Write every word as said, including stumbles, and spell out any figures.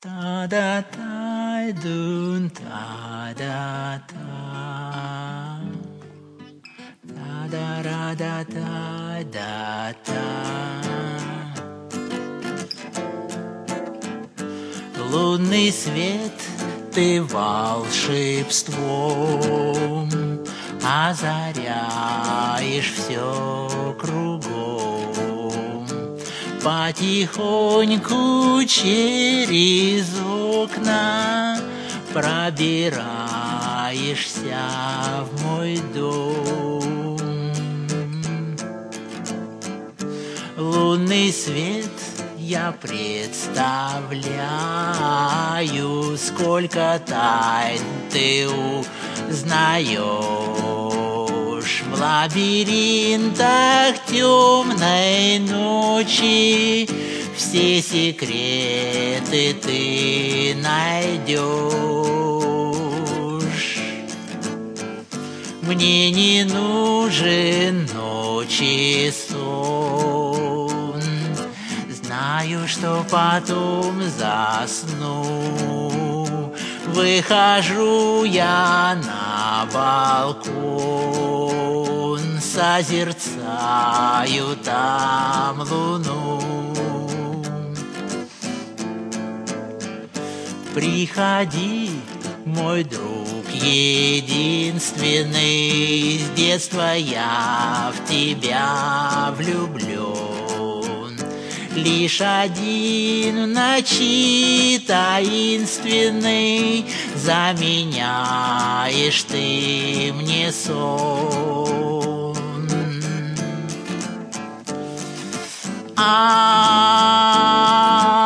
Та-да-тай-дун, та-да-та. Та-да-ра-да-тай-да-та. Лунный свет, ты волшебством озаряешь все кругом. Потихоньку через окна пробираешься в мой дом. Лунный свет, я представляю, сколько тайн ты узнаешь в лабиринтах темной ночи. Все секреты ты найдешь. Мне не нужен ночи сон. Знаю, что потом засну. Выхожу я на балкон, созерцаю там луну. Приходи, мой друг единственный, с детства я в тебя влюблен. Лишь один в ночи таинственный заменяешь ты мне сон. А